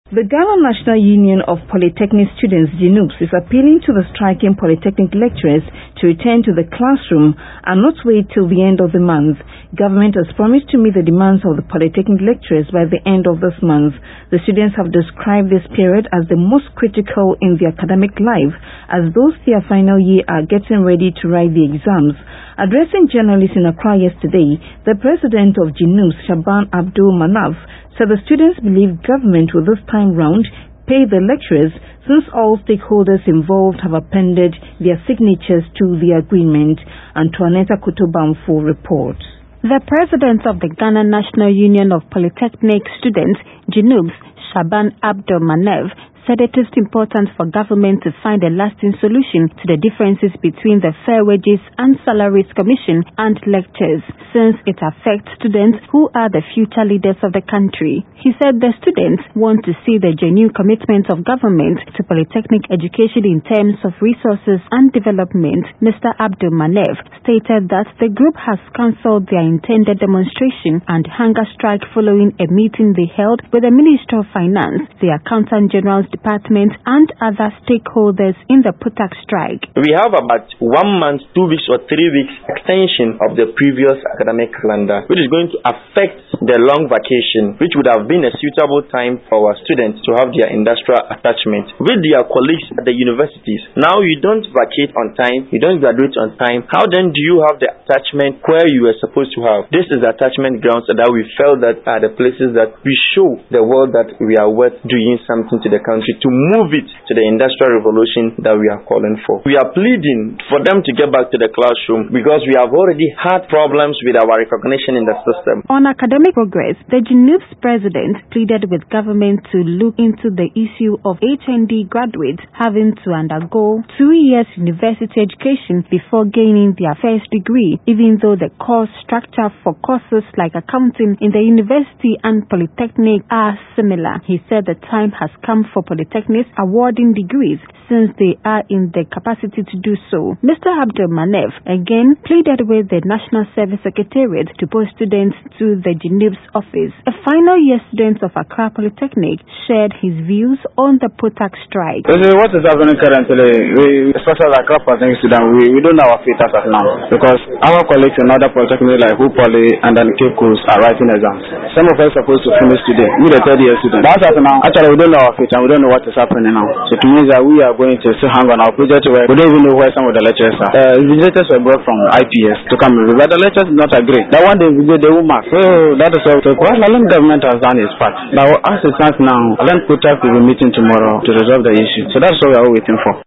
The Ghana National Union of Polytechnic Students, GNUPS, is appealing to the striking polytechnic lecturers to return to the classroom and not wait till the end of the month. Government has promised to meet the demands of the polytechnic lecturers by the end of this month. The students have described this period as the most critical in their academic life, as those their final year are getting ready to write the exams. Addressing journalists in Accra yesterday, the president of GNUPS, Shaban Abdul Manaf, said the students believe government will this time round pay the lecturers since all stakeholders involved have appended their signatures to the agreement. Antoinette Kotobamfo reports. The president of the Ghana National Union of Polytechnic Students, GNUPS, Shaban Abdul Manaf, said it is important for government to find a lasting solution to the differences between the Fair Wages and Salaries Commission and lectures, since it affects students who are the future leaders of the country. He said the students want to see the genuine commitment of government to polytechnic education in terms of resources and development. Mr. Abdul Manaf stated that the group has cancelled their intended demonstration and hunger strike following a meeting they held with the Minister of Finance, the Accountant General's Department and other stakeholders in the PUTAC strike. We have about 1 month, 2 weeks or 3 weeks extension of the previous academic calendar, which is going to affect the long vacation, which would have been a suitable time for our students to have their industrial attachment with their colleagues at the universities. Now you don't vacate on time, you don't graduate on time. How then do you have the attachment where you were supposed to have? This is the attachment grounds that we felt that are the places that we show the world that we are worth doing something to the country, to move it to the industrial revolution that we are calling for. We are pleading for them to get back to the classroom because we have already had problems with our recognition in the system. On academic progress, the GNUPS president pleaded with government to look into the issue of HND graduates having to undergo 2 years university education before gaining their first degree, even though the course structure for courses like accounting in the university and polytechnic are similar. He said the time has come for polytechnics awarding degrees since they are in the capacity to do so. Mr. Abdul Manaf again pleaded with the National Service Secretariat to post students to the GNUPS office. A final year student of Accra Polytechnic shared his views on the PUTAC strike. What is happening currently, we, especially Accra Polytechnic students, we don't know our fate as of now because our colleagues in other polytechnics like Poly and then Cape Coast are writing exams. Some of us are supposed to finish today, we the third year students. But as of now, actually we don't know our fate and we don't know what is happening now. So it means that we are going to still hang on our project where we don't even know where some of the lecturers are. The lecturers were brought from IPS to come in, but the lecturers did not agree. That one day they will mark. So that is what the government has done its part. Now as it stands now, then PUTAC will be meeting tomorrow to resolve the issue. So that's what we are waiting for.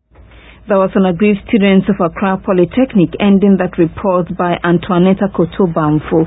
That was an aggrieved students of Accra Polytechnic, ending that report by Antoinette Kotobamfo.